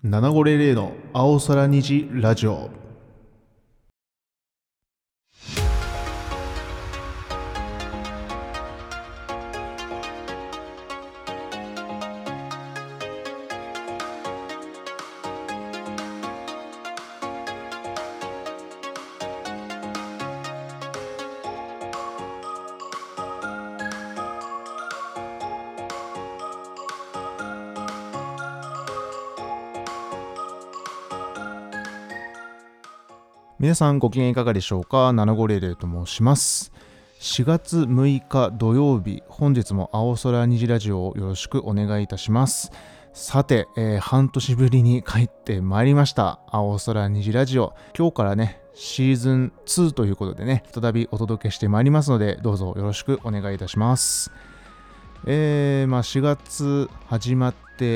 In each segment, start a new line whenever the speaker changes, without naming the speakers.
750の青空虹ラジオ。皆さんご機嫌いかがでしょうか。750と申します。4月6日土曜日、本日も青空虹ラジオをよろしくお願いいたします。さて、半年ぶりに帰ってまいりました青空虹ラジオ。今日からねシーズン2ということでね、再びお届けしてまいりますので、どうぞよろしくお願いいたします。4月始まって、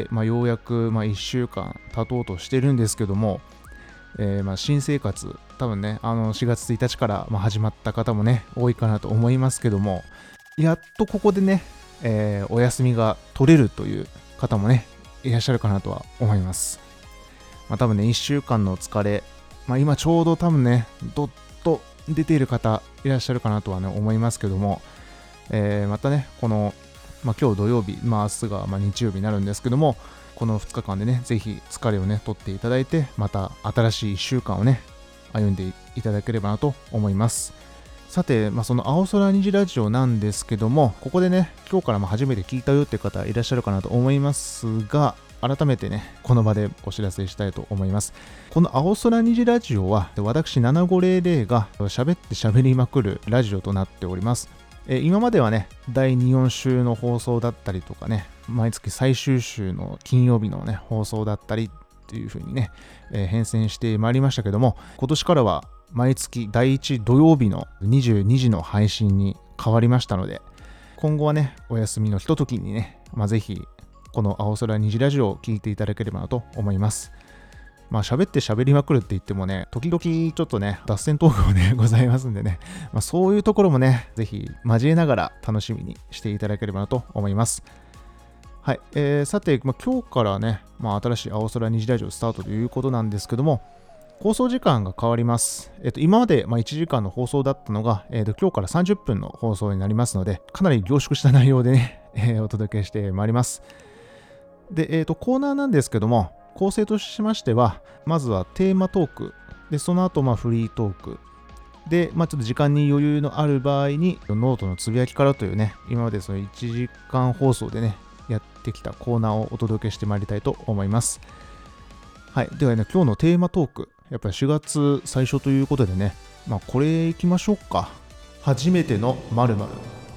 ようやく1週間経とうとしてるんですけども、新生活多分ね4月1日から始まった方もね多いかなと思いますけども、やっとここでね、お休みが取れるという方もねいらっしゃるかなとは思います。多分ね1週間の疲れ、今ちょうど多分ねどっと出ている方いらっしゃるかなとはね思いますけども、またねこの、今日土曜日、明日が日曜日になるんですけども、この2日間でね、ぜひ疲れをね、取っていただいて、また新しい1週間をね、歩んでいただければなと思います。さて、その青空虹ラジオなんですけども、ここでね、今日から初めて聞いたよっていう方いらっしゃるかなと思いますが、改めてね、この場でお知らせしたいと思います。この青空虹ラジオは、私750が喋って喋りまくるラジオとなっております。今まではね、第2、4週の放送だったりとかね、毎月最終週の金曜日のね、放送だったりっていう風にね、変遷してまいりましたけども、今年からは毎月第1土曜日の22時の配信に変わりましたので、今後はね、お休みのひとときにね、ぜひこの青空虹ラジオを聞いていただければなと思います。喋って喋りまくるって言ってもね、時々ちょっとね、脱線トークもね、ございますんでね、そういうところもね、ぜひ交えながら楽しみにしていただければなと思います。はい、さて、今日からね、新しい青空虹ラジオスタートということなんですけども、放送時間が変わります。今まで1時間の放送だったのが、今日から30分の放送になりますので、かなり凝縮した内容でね、お届けしてまいります。で、コーナーなんですけども、構成としましては、まずはテーマトーク、でその後フリートーク、で、ちょっと時間に余裕のある場合に、ノートのつぶやきからというね、今までその1時間放送でね、やってきたコーナーをお届けしてまいりたいと思います。はい。ではね、今日のテーマトーク、やっぱり4月最初ということでね、これいきましょうか。初めての〇〇。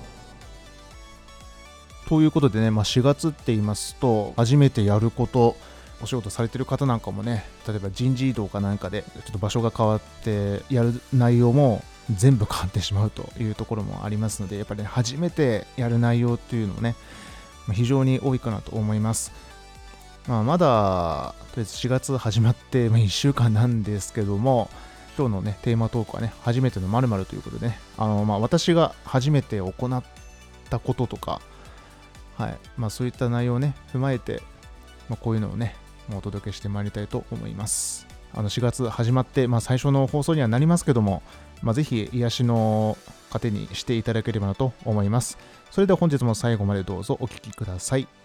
ということでね、4月って言いますと、初めてやること、お仕事されてる方なんかもね、例えば人事異動かなんかで、ちょっと場所が変わって、やる内容も全部変わってしまうというところもありますので、やっぱりね、初めてやる内容っていうのをね、非常に多いかなと思います。まだ、とりあえず4月始まって1週間なんですけども、今日のね、テーマトークはね、初めての〇〇ということでね、私が初めて行ったこととか、はい、そういった内容をね、踏まえて、こういうのをね、お届けしてまいりたいと思います。4月始まって、最初の放送にはなりますけども、ぜひ癒しの糧にしていただければなと思います。それでは本日も最後までどうぞお聞きください。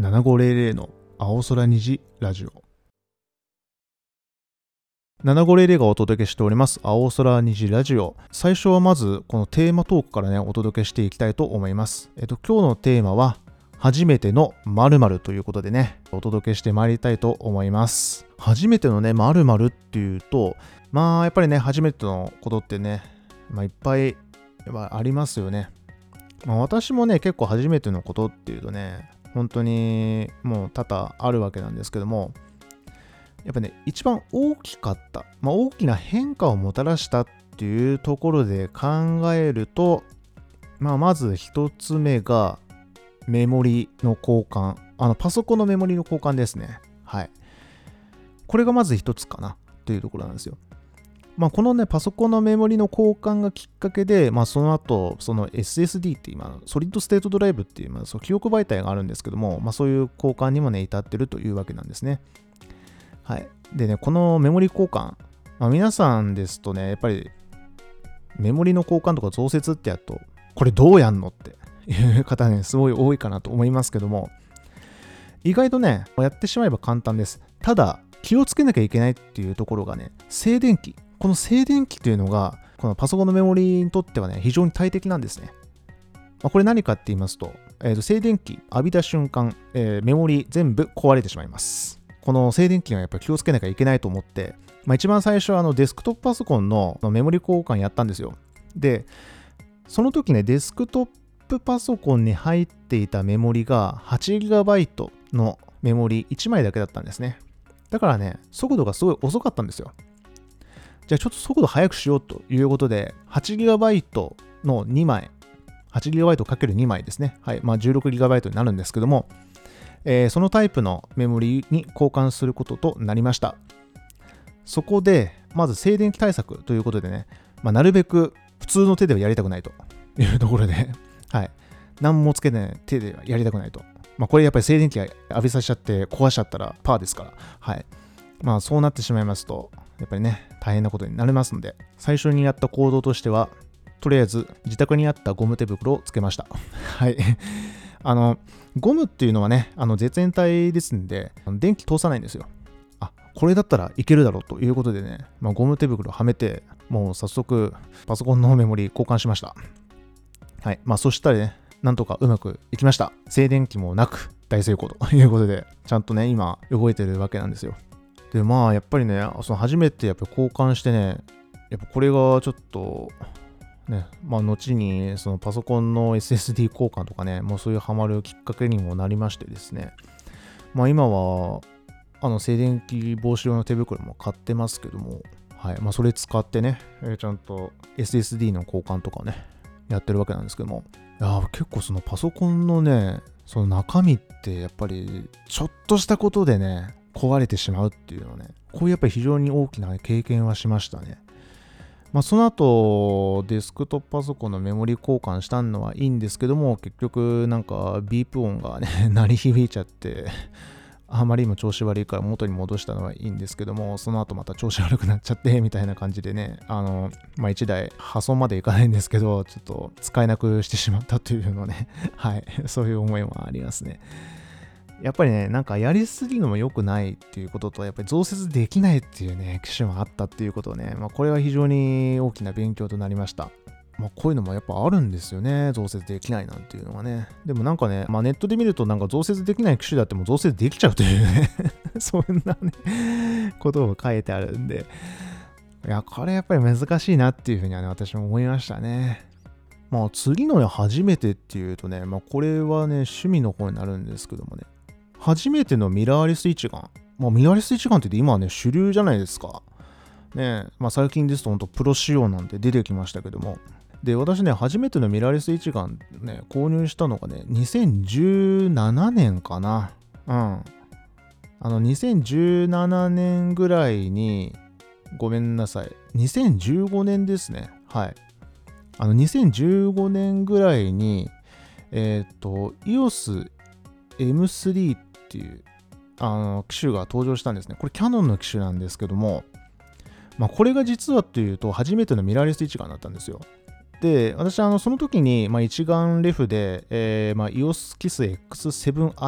7500の青空虹ラジオ。7500がお届けしております青空虹ラジオ。最初はまずこのテーマトークからねお届けしていきたいと思います。今日のテーマは初めての〇〇ということでねお届けしてまいりたいと思います。初めてのね〇〇っていうとやっぱりね初めてのことってねいっぱいありますよね。私もね結構初めてのことっていうとね本当にもう多々あるわけなんですけども、やっぱね一番大きかった、大きな変化をもたらしたっていうところで考えると、まず一つ目がメモリの交換、パソコンのメモリの交換ですね。はい。これがまず一つかなというところなんですよ。このねパソコンのメモリの交換がきっかけで、その後その SSD って今ソリッドステートドライブっていうその記憶媒体があるんですけども、そういう交換にもね至ってるというわけなんですね。はい。でねこのメモリ交換、皆さんですとねやっぱりメモリの交換とか増設ってやるとこれどうやんのっていう方ねすごい多いかなと思いますけども、意外とねやってしまえば簡単です。ただ気をつけなきゃいけないっていうところがね静電気。この静電気というのがこのパソコンのメモリにとってはね非常に大敵なんですね。これ何かって言いますと、静電気浴びた瞬間、メモリ全部壊れてしまいます。この静電気がやっぱり気をつけなきゃいけないと思って、一番最初はデスクトップパソコンのメモリ交換やったんですよ。で、その時ね、デスクトップパソコンに入っていたメモリが 8GB のメモリ1枚だけだったんですね。だからね、速度がすごい遅かったんですよ。じゃあちょっと速度速くしようということで、8GB の2枚、8GB×2 枚ですね。はい。16GB になるんですけども、そのタイプのメモリに交換することとなりました。そこでまず静電気対策ということでね、なるべく普通の手ではやりたくないというところで、はい、何もつけない手ではやりたくないと。これやっぱり静電気が浴びさせちゃって壊しちゃったらパーですから、はい。そうなってしまいますとやっぱりね大変なことになりますので、最初にやった行動としてはとりあえず自宅にあったゴム手袋をつけました。はい。ゴムっていうのはね、絶縁体ですんで、電気通さないんですよ。これだったらいけるだろうということでね、ゴム手袋をはめて、もう早速パソコンのメモリ交換しました。はい。そしたらね、なんとかうまくいきました。静電気もなく大成功ということで、ちゃんとね、今動いてるわけなんですよ。で、やっぱりね、その初めてやっぱ交換してね、やっぱこれがちょっと、ね、後にそのパソコンの SSD 交換とかね、もうそういうハマるきっかけにもなりましてですね、今は静電気防止用の手袋も買ってますけども、はい、それ使ってね、ちゃんと SSD の交換とかね、やってるわけなんですけども、結構そのパソコンのね、その中身ってやっぱりちょっとしたことでね、壊れてしまうっていうのはね、こういうやっぱり非常に大きな経験はしましたね。その後デスクトップパソコンのメモリ交換したのはいいんですけども、結局なんかビープ音がね鳴り響いちゃってあまりにも調子悪いから元に戻したのはいいんですけども、その後また調子悪くなっちゃってみたいな感じでね、1台破損までいかないんですけど、ちょっと使えなくしてしまったというのねはいそういう思いもありますね。やっぱりね、なんかやりすぎるのも良くないっていうことと、やっぱり増設できないっていうね、機種もあったっていうことをね、これは非常に大きな勉強となりました。こういうのもやっぱあるんですよね。増設できないなんていうのがね。でもなんかね、ネットで見るとなんか増設できない機種だっても増設できちゃうというね、そんなね、ことを書いてあるんで、いや、これやっぱり難しいなっていうふうにはね、私も思いましたね。次の初めてっていうとね、これはね、趣味の方になるんですけどもね、初めてのミラーレス一眼。ミラーレス一眼って今はね、主流じゃないですか。ね最近ですと本当プロ仕様なんて出てきましたけども。で、私ね、初めてのミラーレス一眼ね、購入したのがね、2017年かな。2017年ぐらいに、ごめんなさい。2015年ですね。はい。2015年ぐらいに、EOS M3 っていう機種が登場したんですね。これキヤノンの機種なんですけども、これが実はというと初めてのミラーレス一眼だったんですよ。で、私その時に、一眼レフで、EOS Kiss X7i って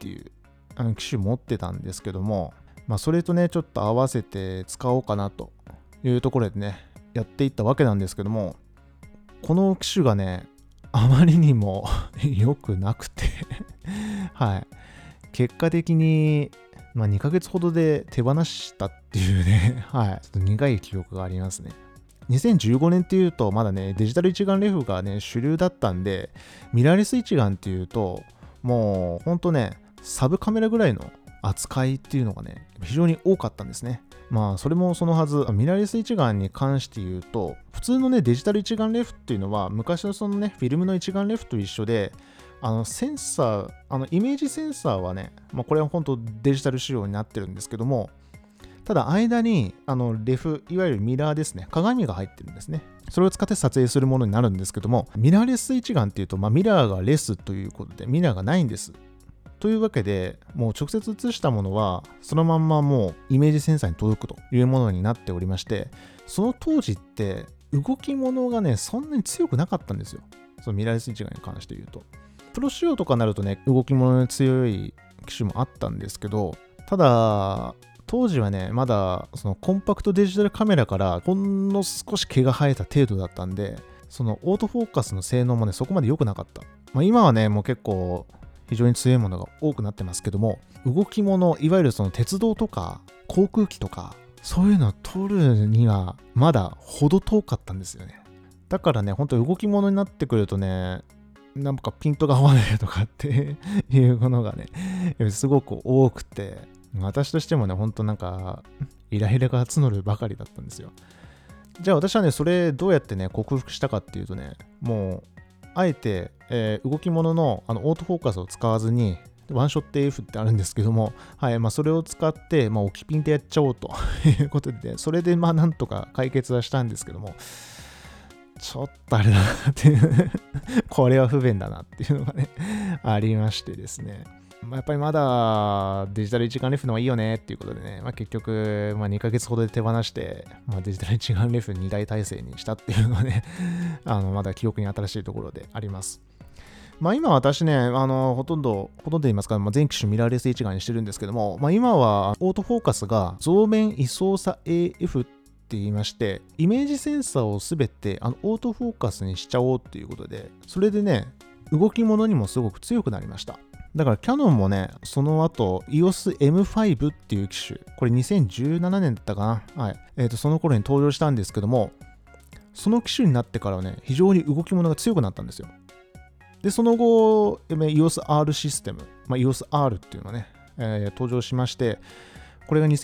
っていう機種持ってたんですけども、それとねちょっと合わせて使おうかなというところでねやっていったわけなんですけども、この機種がねあまりにも良くなくてはい、結果的に2ヶ月ほどで手放したっていうねはい、ちょっと苦い記憶がありますね。2015年っていうとまだねデジタル一眼レフがね主流だったんで、ミラーレス一眼っていうともうほんとねサブカメラぐらいの扱いっていうのがね非常に多かったんですね。それもそのはず、ミラーレス一眼に関して言うと、普通のねデジタル一眼レフっていうのは昔のそのねフィルムの一眼レフと一緒で、センサー、イメージセンサーはね、これは本当デジタル仕様になってるんですけども、ただ間にレフ、いわゆるミラーですね、鏡が入ってるんですね。それを使って撮影するものになるんですけども、ミラーレス一眼っていうと、ミラーがレスということでミラーがないんです。というわけで、もう直接映したものはそのまんまもうイメージセンサーに届くというものになっておりまして、その当時って動き物がねそんなに強くなかったんですよ。そのミラーレス一眼に関して言うと。プロ仕様とかになるとね動き物に強い機種もあったんですけど、ただ当時はねまだそのコンパクトデジタルカメラからほんの少し毛が生えた程度だったんで、そのオートフォーカスの性能もねそこまで良くなかった。今はねもう結構非常に強いものが多くなってますけども、動き物、いわゆるその鉄道とか航空機とかそういうのを撮るにはまだ程遠かったんですよね。だからね本当動き物になってくるとね、なんかピントが合わないとかっていうものがねすごく多くて、私としてもね本当なんかイライラが募るばかりだったんですよ。じゃあ私はねそれどうやってね克服したかっていうとね、もうあえて、動き物のオートフォーカスを使わずにワンショット AF ってあるんですけども、はい、それを使って、置きピンでやっちゃおうということで、それでなんとか解決はしたんですけども、ちょっとあれだなっていうこれは不便だなっていうのがねありましてですね、やっぱりまだデジタル一眼レフの方がいいよねっていうことでね、結局、2ヶ月ほどで手放して、デジタル一眼レフ2台体制にしたっていうのはねまだ記憶に新しいところであります。今私ね、ほとんど言いますか、全機種ミラーレス一眼にしてるんですけども、今はオートフォーカスが増面位相差 AF って言いまして、イメージセンサーをすべてオートフォーカスにしちゃおうっていうことで、それでね、動き物にもすごく強くなりました。だからキャノンもね、その後 EOS M5 っていう機種、これ2017年だったかな、はい、その頃に登場したんですけども、その機種になってからはね、非常に動き物が強くなったんですよ。で、その後、EOS R システム、EOS R っていうのがね、登場しまして、これが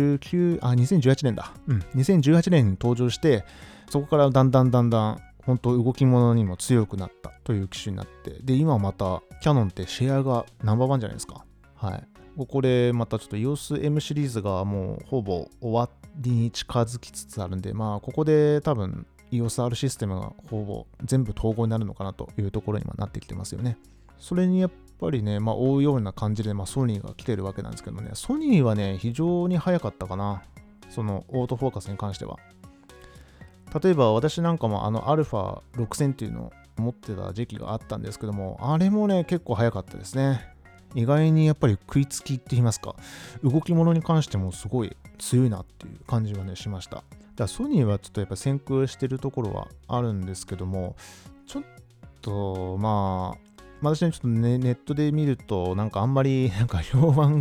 2018年だ。2018年に登場して、そこからだんだん、本当動き物にも強くなったという機種になって、で、今また、キャノンってシェアがナンバーワンじゃないですか。はい。ここでまたちょっと EOS M シリーズがもうほぼ終わりに近づきつつあるんで、ここで多分、EOS R システムがほぼ全部統合になるのかなというところになってきてますよね。それにやっぱりね、追うような感じで、ソニーが来てるわけなんですけどね、ソニーはね、非常に早かったかな。そのオートフォーカスに関しては。例えば私なんかもα6000っていうのを持ってた時期があったんですけども、あれもね、結構早かったですね。意外にやっぱり食いつきって言いますか、動き物に関してもすごい強いなっていう感じはね、しました。だからソニーはちょっとやっぱ先行してるところはあるんですけども、ちょっと私ねちょっとねネットで見るとなんかあんまりなんか評判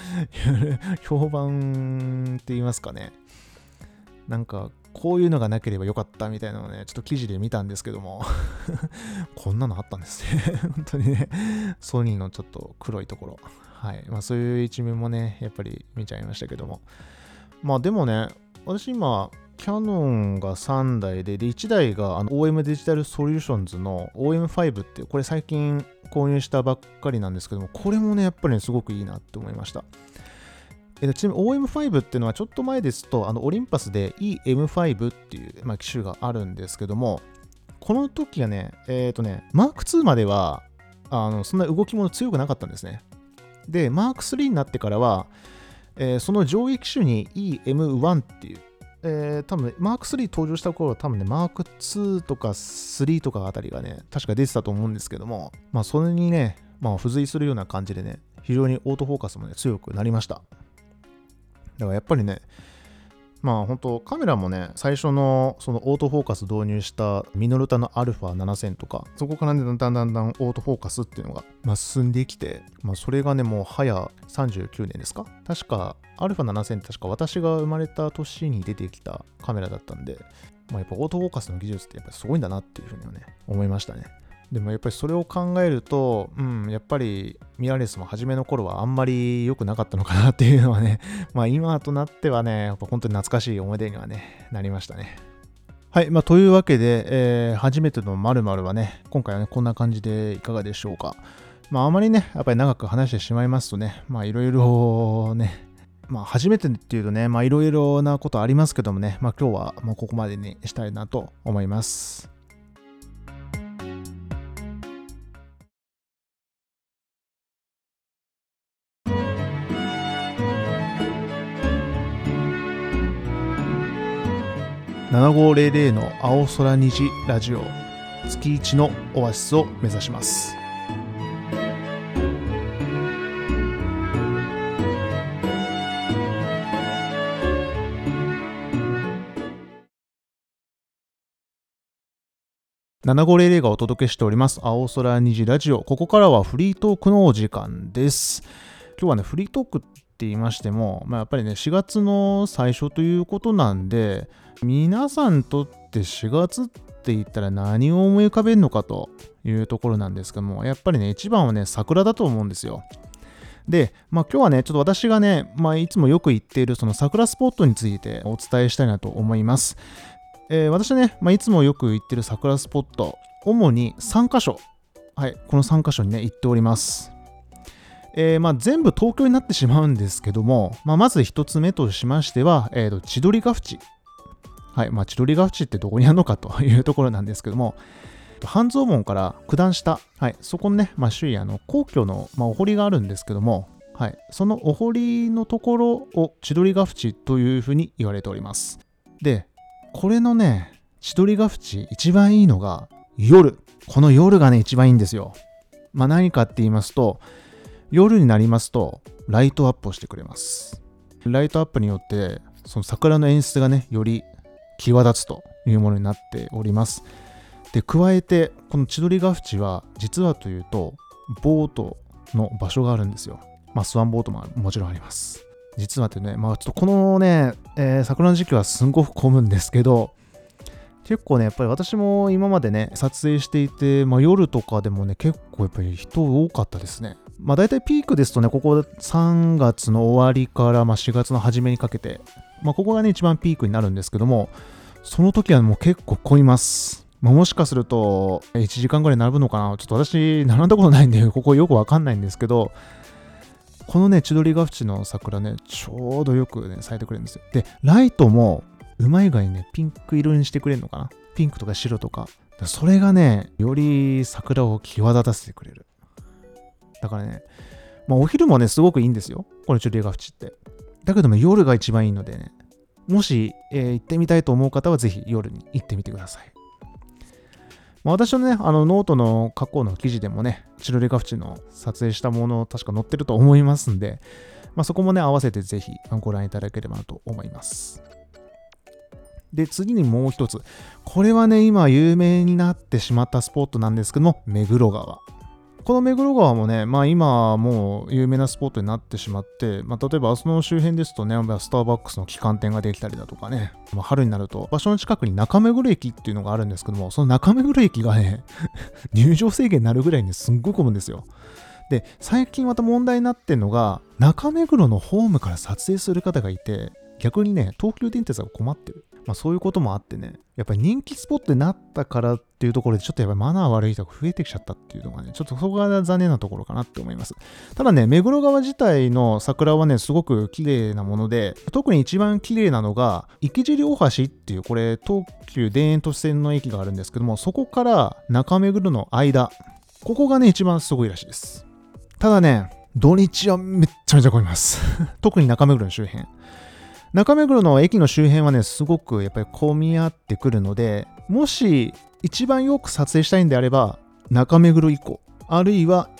って言いますかね、なんかこういうのがなければよかったみたいなのをねちょっと記事で見たんですけどもこんなのあったんですね本当にね、ソニーのちょっと黒いところ、はい、そういう一面もねやっぱり見ちゃいましたけども、でもね、私今キャノンが3台で、1台がOM デジタルソリューションズの OM5 っていう、これ最近購入したばっかりなんですけども、これもね、やっぱりね、すごくいいなって思いました。ちなみに OM5 っていうのはちょっと前ですと、オリンパスで EM5 っていう、機種があるんですけども、この時がね、マーク2までは、そんな動き物強くなかったんですね。で、マーク3になってからは、その上位機種に EM1 っていう、多分ね、マーク3登場した頃は多分ね、マーク2とか3とかあたりがね、確か出てたと思うんですけども、それにね、付随するような感じでね、 非常にオートフォーカスもね強くなりました。だからやっぱりね、本当カメラもね、最初のそのオートフォーカス導入したミノルタの α7000 とか、そこからねだんだんオートフォーカスっていうのが、進んできて、それがねもう早39年ですか。確か α7000 って確か私が生まれた年に出てきたカメラだったんで、やっぱオートフォーカスの技術ってやっぱりすごいんだなっていうふうにはね思いましたね。でもやっぱりそれを考えると、やっぱりミラーレスも初めの頃はあんまり良くなかったのかなっていうのはね、今となってはね、やっぱ本当に懐かしい思い出にはね、なりましたね。はい、というわけで、初めての〇〇はね、今回はね、こんな感じでいかがでしょうか。あまりね、やっぱり長く話してしまいますとね、いろいろね、初めてっていうとね、いろいろなことありますけどもね、今日はもうここまでにしたいなと思います。7500の青空虹ラジオ、月1のオアシスを目指します。7500がお届けしております青空虹ラジオ。ここからはフリートークのお時間です。今日はね、フリートークって言いましても、やっぱりね、4月の最初ということなんで、皆さんにとって4月って言ったら何を思い浮かべるのかというところなんですけども、やっぱりね、一番はね、桜だと思うんですよ。で、今日はね、ちょっと私がね、いつもよく行っているその桜スポットについてお伝えしたいなと思います。私ね、いつもよく行ってる桜スポット、主に3カ所、はい、この3カ所にね、行っております。全部東京になってしまうんですけども、まず1つ目としましては、千鳥ヶ淵。はい、千鳥ヶ淵ってどこにあるのかというところなんですけども、半蔵門から九段下、はい、そこのね、周囲皇居の、お堀があるんですけども、はい、そのお堀のところを千鳥ヶ淵というふうに言われております。で、これのね、千鳥ヶ淵一番いいのが夜。この夜がね、一番いいんですよ。何かって言いますと、夜になりますとライトアップをしてくれます。ライトアップによってその桜の演出がね、より際立つというものになっております。で、加えてこの千鳥ヶ淵は実はというとボートの場所があるんですよ。スワンボートももちろんあります。実はってね、ちょっとこのね、桜の時期はすんごく混むんですけど、結構ね、やっぱり私も今までね、撮影していて、夜とかでもね、結構やっぱり人多かったですね。大体ピークですとね、ここ3月の終わりから4月の初めにかけて、ここがね、一番ピークになるんですけども、その時はもう結構混みます。もしかすると、1時間ぐらい並ぶのかな。ちょっと私、並んだことないんで、ここよくわかんないんですけど、このね、千鳥ヶ淵の桜ね、ちょうどよくね、咲いてくれるんですよ。で、ライトも、うまい具合にね、ピンク色にしてくれるのかな。ピンクとか白とか。それがね、より桜を際立たせてくれる。だからね、お昼もね、すごくいいんですよ。この千鳥ヶ淵って。だけども、夜が一番いいのでね、もし、行ってみたいと思う方は、ぜひ夜に行ってみてください。私のね、ノートの過去の記事でもね、千鳥ヶ淵の撮影したもの確か載ってると思いますんで、そこもね、合わせてぜひご覧いただければなと思います。で、次にもう一つ。これはね、今有名になってしまったスポットなんですけども、目黒川。この目黒川もね、今もう有名なスポットになってしまって、例えばその周辺ですとね、スターバックスの旗艦店ができたりだとかね、春になると場所の近くに中目黒駅っていうのがあるんですけども、その中目黒駅がね、入場制限になるぐらいにすんごい混むんですよ。で、最近また問題になってるのが、中目黒のホームから撮影する方がいて、逆にね、東急電鉄が困ってる。そういうこともあってね、やっぱり人気スポットになったからっていうところで、ちょっとやっぱりマナー悪い人が増えてきちゃったっていうのがね、ちょっとそこが残念なところかなって思います。ただね、目黒川自体の桜はね、すごく綺麗なもので、特に一番綺麗なのが、池尻大橋っていう、これ、東急田園都市線の駅があるんですけども、そこから中目黒の間、ここがね、一番すごいらしいです。ただね、土日はめっちゃめちゃ混みます。特に中目黒の周辺。中目黒の駅の周辺はね、すごくやっぱり混み合ってくるので、もし一番よく撮影したいんであれば、中目黒以降、あるいは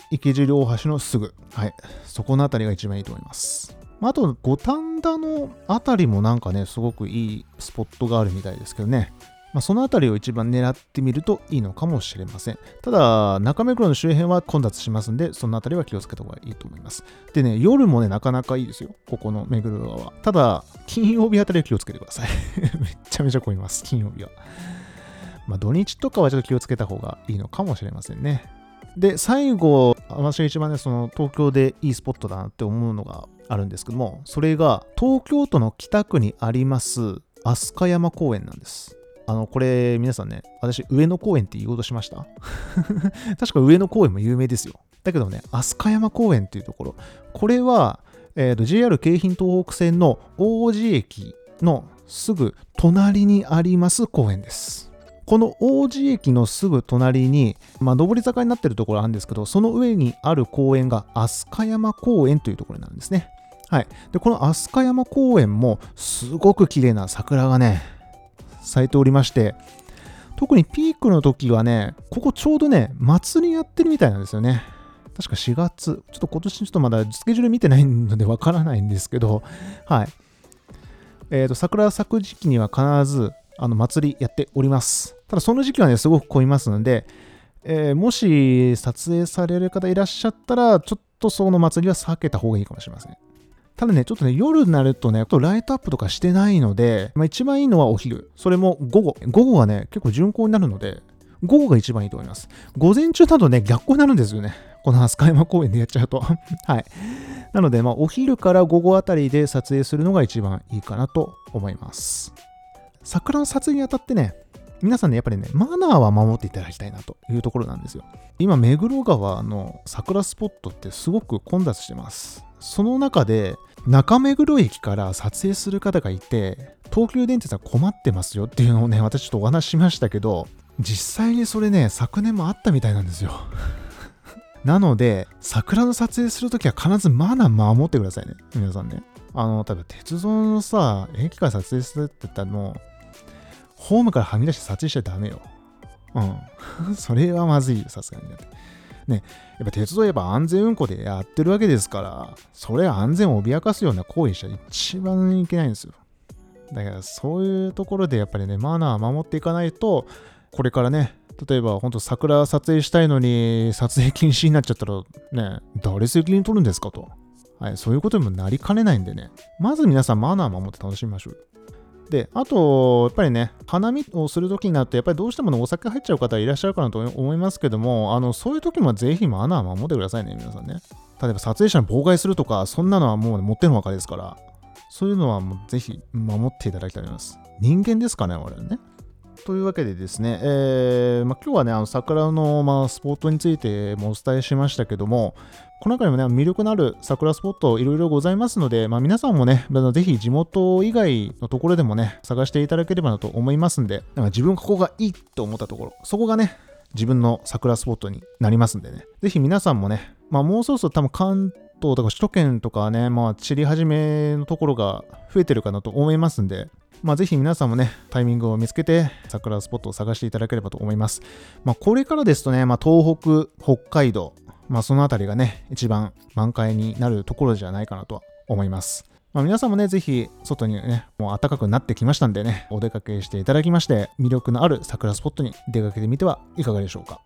池尻大橋のすぐ、はい、そこのあたりが一番いいと思います。あと、五反田のあたりもなんかね、すごくいいスポットがあるみたいですけどね。そのあたりを一番狙ってみるといいのかもしれません。ただ、中目黒の周辺は混雑しますんで、そのあたりは気をつけた方がいいと思います。でね、夜もね、なかなかいいですよ。ここの目黒川は。ただ、金曜日あたりは気をつけてください。めっちゃめちゃ混みます、金曜日は。土日とかはちょっと気をつけた方がいいのかもしれませんね。で、最後、私が一番ね、その東京でいいスポットだなって思うのがあるんですけども、それが東京都の北区にあります飛鳥山公園なんです。これ皆さんね、私上野公園って言おうとしました確か上野公園も有名ですよ。だけどね、飛鳥山公園っていうところ、これは、JR 京浜東北線の王子駅のすぐ隣にあります公園です。この王子駅のすぐ隣に、上り坂になってるところあるんですけど、その上にある公園が飛鳥山公園というところなんですね。はい。で、この飛鳥山公園もすごく綺麗な桜がね、咲いておりまして、特にピークの時はね、ここちょうどね、祭りやってるみたいなんですよね。確か4月、ちょっと今年ちょっとまだスケジュール見てないのでわからないんですけど、はい。桜咲く時期には必ず祭りやっております。ただその時期はね、すごく混みますので、もし撮影される方いらっしゃったら、ちょっとその祭りは避けた方がいいかもしれません。ただね、ちょっとね、夜になるとね、ライトアップとかしてないので、一番いいのはお昼。それも午後。午後はね、結構巡行になるので、午後が一番いいと思います。午前中だとね、逆行になるんですよね。この飛鳥山公園でやっちゃうと。はい。なので、お昼から午後あたりで撮影するのが一番いいかなと思います。桜の撮影にあたってね、皆さんね、やっぱりね、マナーは守っていただきたいなというところなんですよ。今、目黒川の桜スポットってすごく混雑してます。その中で、中目黒駅から撮影する方がいて、東急電鉄は困ってますよっていうのをね、私ちょっとお話ししましたけど、実際にそれね、昨年もあったみたいなんですよ。なので、桜の撮影するときは必ずマナー守ってくださいね。皆さんね。例えば鉄道のさ、駅から撮影するって言ったらもう、ホームからはみ出して撮影しちゃダメよ。うん。それはまずいよ、さすがに。ね、やっぱ鉄道やっぱ安全運行でやってるわけですから、それは安全を脅かすような行為しちゃ一番いけないんですよ。だからそういうところでやっぱりね、マナー守っていかないと、これからね、例えば本当桜撮影したいのに撮影禁止になっちゃったらね、誰責任取るんですかと。はい、そういうことにもなりかねないんでね、まず皆さんマナー守って楽しみましょう。で、あと、やっぱりね、花見をするときになると、やっぱりどうしてもね、お酒入っちゃう方いらっしゃるかなと思いますけども、そういうときもぜひマナー守ってくださいね、皆さんね。例えば撮影者に妨害するとか、そんなのはもう、ね、持ってのほかですから、そういうのはもうぜひ守っていただきたいと思います。人間ですかね、我々ね。というわけでですね、今日はね、桜の、スポットについてもお伝えしましたけども、この中にもね、魅力のある桜スポットいろいろございますので、皆さんもね、ぜひ地元以外のところでもね、探していただければなと思いますんで、自分がここがいいと思ったところ、そこがね、自分の桜スポットになりますんでね、ぜひ皆さんもね、もうそろそろ多分関東とか首都圏とかね、散り始めのところが増えてるかなと思いますんで、ぜひ皆さんもね、タイミングを見つけて桜スポットを探していただければと思います。これからですとね、東北、北海道、そのあたりがね、一番満開になるところじゃないかなとは思います。皆さんもね、ぜひ外にね、もう暖かくなってきましたんでね、お出かけしていただきまして、魅力のある桜スポットに出かけてみてはいかがでしょうか。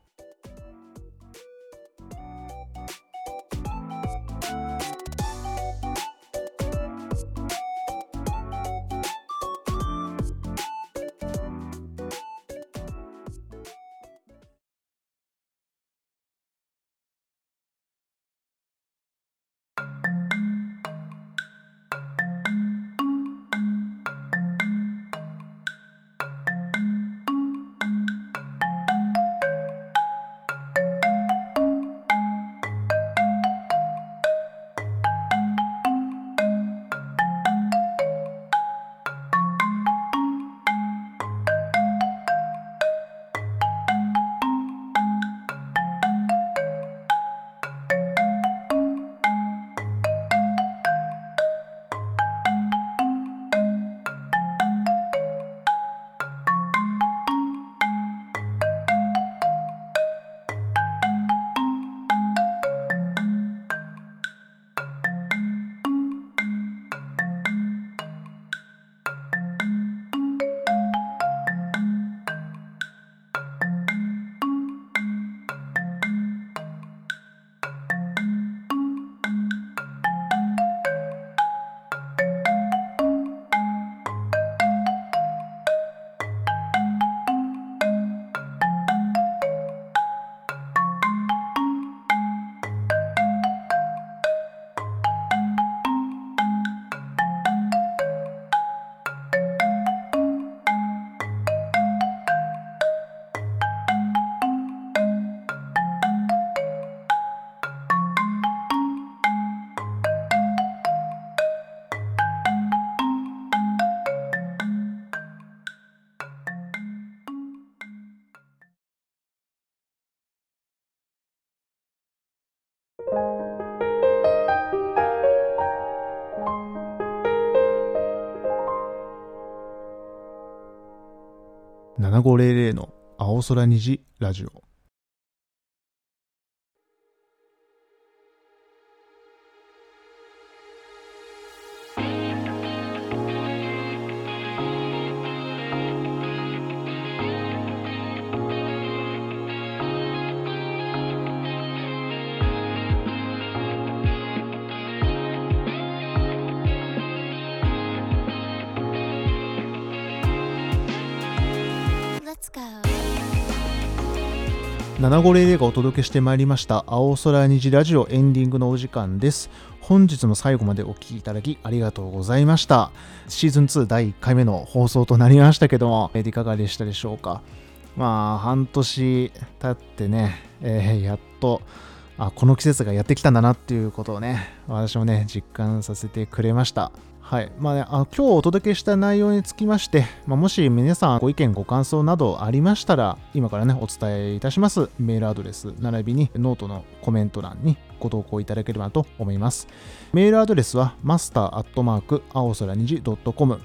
7500の青空虹ラジオ。7500がお届けしてまいりました青空虹ラジオエンディングのお時間です。本日も最後までお聞きいただきありがとうございました。シーズン2第1回目の放送となりましたけども、いかがでしたでしょうか。半年経ってね、やっとこの季節がやってきたんだなっていうことをね、私もね実感させてくれました。はい。今日お届けした内容につきまして、もし皆さんご意見ご感想などありましたら、今からねお伝えいたしますメールアドレス並びにノートのコメント欄にご投稿いただければと思います。メールアドレスはmaster@ 青空虹 .com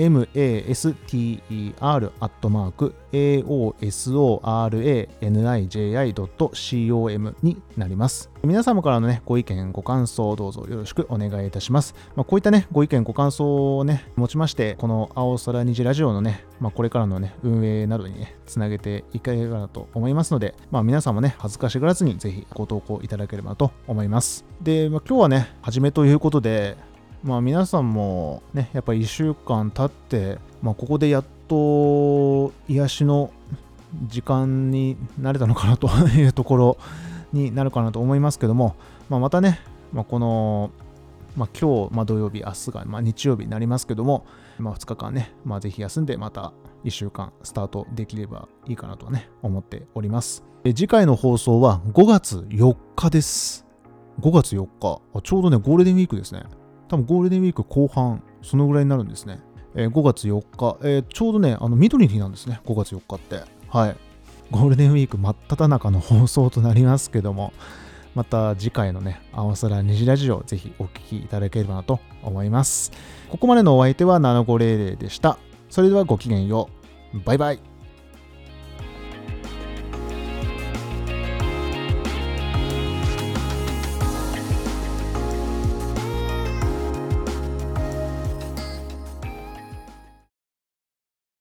master@aosoraniji.com になります。皆様からのねご意見ご感想どうぞよろしくお願いいたします。こういったねご意見ご感想をね持ちまして、この青空虹ラジオのねこれからのね運営などにねつなげていければなと思いますので、皆さんもね恥ずかしがらずにぜひご投稿いただければと思います。で、今日はね初めということで、皆さんもねやっぱり1週間経って、ここでやっと癒しの時間になれたのかなというところになるかなと思いますけども、またね、この、今日、土曜日、明日が、日曜日になりますけども、2日間ね、ぜひ休んでまた1週間スタートできればいいかなとね思っております。次回の放送は5月4日です。5月4日、ちょうどねゴールデンウィークですね。多分ゴールデンウィーク後半そのぐらいになるんですね。5月4日、ちょうどね緑の日なんですね。5月4日って、はい、ゴールデンウィーク真っ只中の放送となりますけども、また次回のね青空虹ラジオぜひお聞きいただければなと思います。ここまでのお相手は7500でした。それではごきげんよう。バイバイ。